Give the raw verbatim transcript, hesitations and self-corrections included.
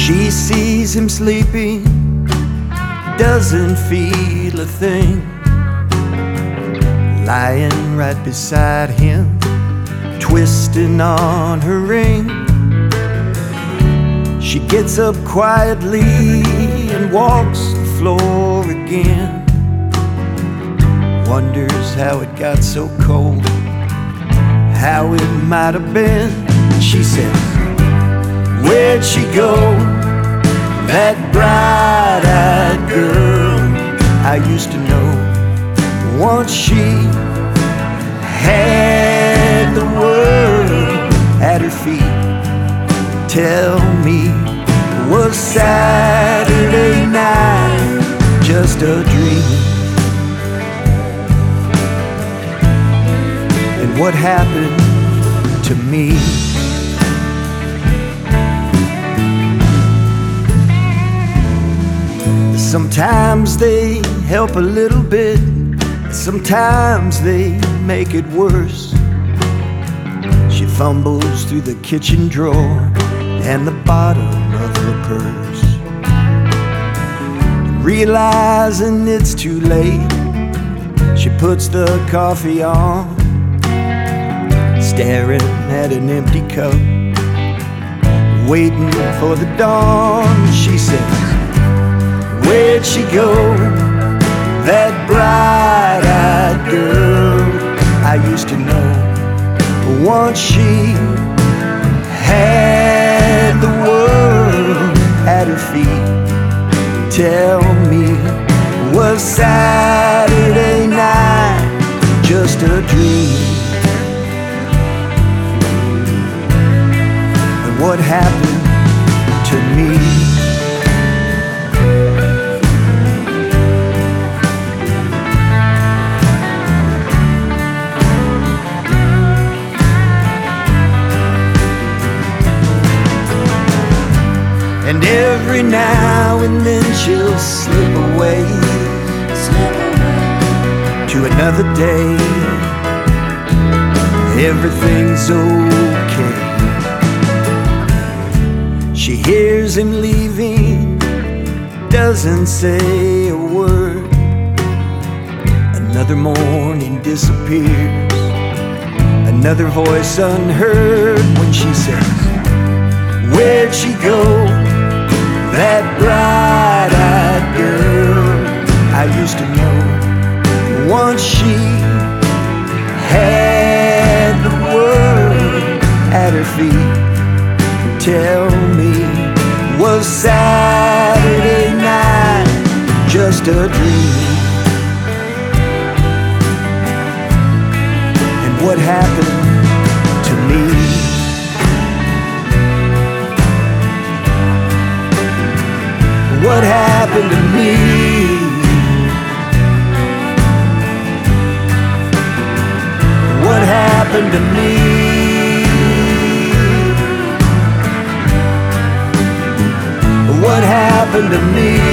She sees him sleeping, doesn't feel a thing, lying right beside him, twisting on her ring. She gets up quietly and walks the floor again, wonders how it got so cold, how it might have been. She says, where'd she go, that bright-eyed girl I used to know? Once she had the world at her feet. Tell me, was Saturday night just a dream? And what happened to me? Sometimes they help a little bit, sometimes they make it worse. She fumbles through the kitchen drawer and the bottom of her purse, and realizing it's too late, she puts the coffee on, staring at an empty cup, waiting for the dawn. She says, where'd she go, that bright-eyed girl I used to know? Once she had the world at her feet. Tell me, was Saturday night just a dream? And what happened to me? And every now and then she'll slip away, slip away to another day. Everything's okay. She hears him leaving, doesn't say a word. Another morning disappears, another voice unheard when she says, where'd she go, that bright-eyed girl I used to know? Once she had the world at her feet. Tell me, was Saturday night just a dream? And what happened to me? What happened to me? What happened to me? What happened to me?